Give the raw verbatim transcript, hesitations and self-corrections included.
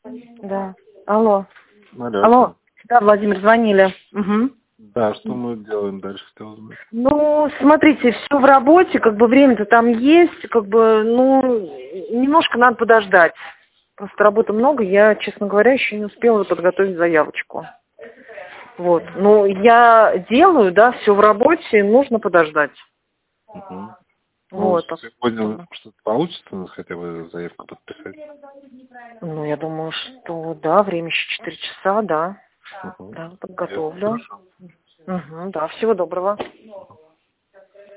Да. Алло. Алло. Алло. Да, Владимир, звонили. Угу. Да, что мы делаем дальше, хотел узнать. Ну, смотрите, все в работе, как бы время-то там есть, как бы, ну, немножко надо подождать. Просто работы много, я, честно говоря, еще не успела подготовить заявочку. Вот. Ну, я делаю, да, все в работе, нужно подождать. Угу. Вот. Ну, сегодня что-то получится у нас хотя бы заявку подписать? Ну, я думаю, что да, время еще четыре часа, да. Угу. Да, подготовлю. Угу, да, всего доброго.